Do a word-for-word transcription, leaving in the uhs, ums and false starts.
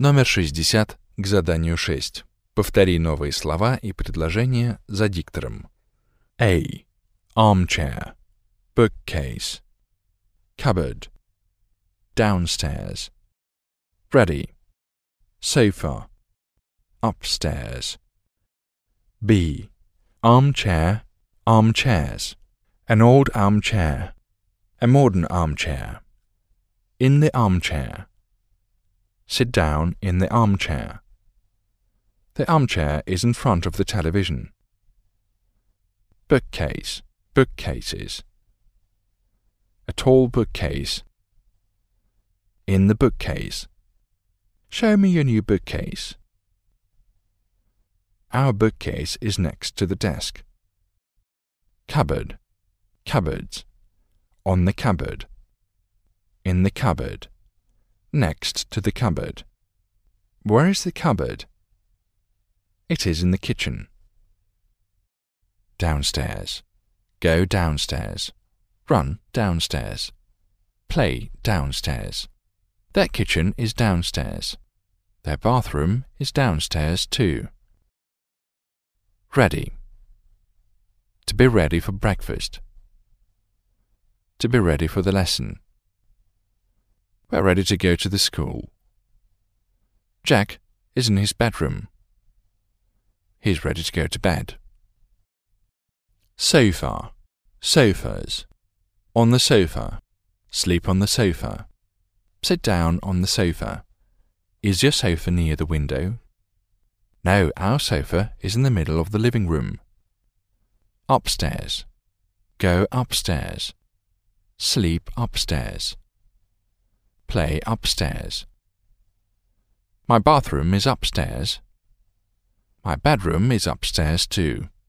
Номер шестьдесят к заданию шесть. Повтори новые слова и предложения за диктором. A. Armchair. Bookcase. Cupboard. Downstairs. Ready. Sofa. Upstairs. B. Armchair. Armchairs. An old armchair. A modern armchair. In the armchair. Sit down in the armchair. The armchair is in front of the television. Bookcase. Bookcases. A tall bookcase. In the bookcase. Show me your new bookcase. Our bookcase is next to the desk. Cupboard. Cupboards. On the cupboard. In the cupboard. Next to the cupboard. Where is the cupboard? It is in the kitchen. Downstairs. Go downstairs. Run downstairs. Play downstairs. Their kitchen is downstairs. Their bathroom is downstairs too. Ready. To be ready for breakfast. To be ready for the lesson. We're ready to go to the school. Jack is in his bedroom. He's ready to go to bed. Sofa. Sofas. On the sofa. Sleep on the sofa. Sit down on the sofa. Is your sofa near the window? No, our sofa is in the middle of the living room. Upstairs. Go upstairs. Sleep upstairs. Play upstairs. My bathroom is upstairs. My bedroom is upstairs too.